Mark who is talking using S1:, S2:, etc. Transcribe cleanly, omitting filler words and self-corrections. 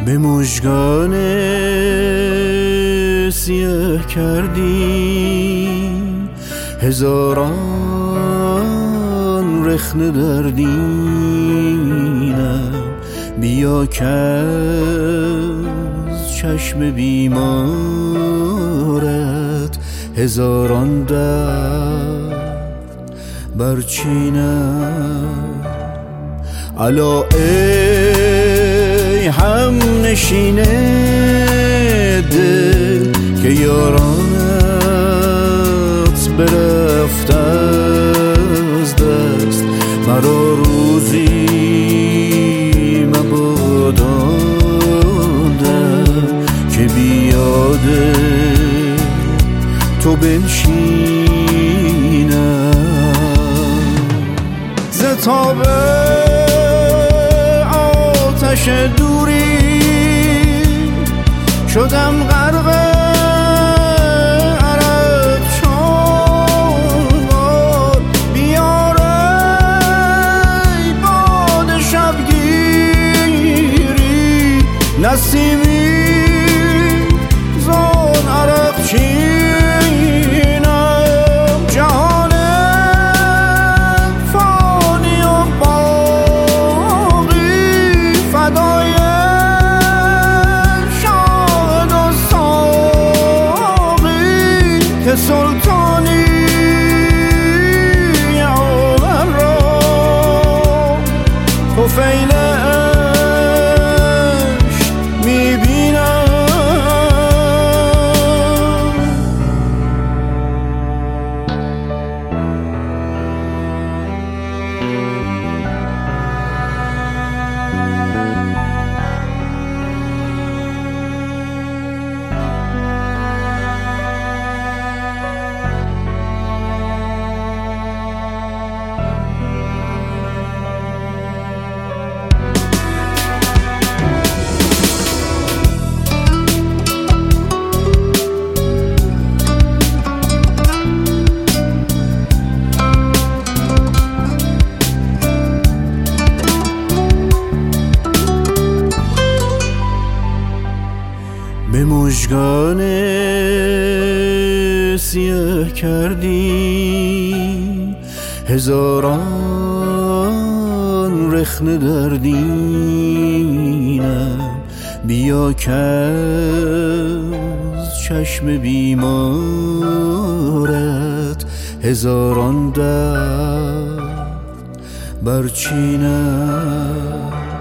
S1: به مژگان سیه کردی هزاران رخنه در دینم، بیا که از چشم بیمارت هزاران درد برچینم. الا ای هم نشین دل که یارانت برفت از دست، مرا روزی مباداندم که بیاد تو بنشینم. ز تاب آتش دوری شدم غرق عرق شمار، بیار ای باد شبگیری نسیمی زان عرق چینم. جهان فانی و باقی فدای شاهد و ساقی که سلطانی عالم را طفیل عشق میبینم. به مژگان سیه کردی هزاران رخنه در دینم، بیا که از چشم بیمارت هزاران درد برچینم.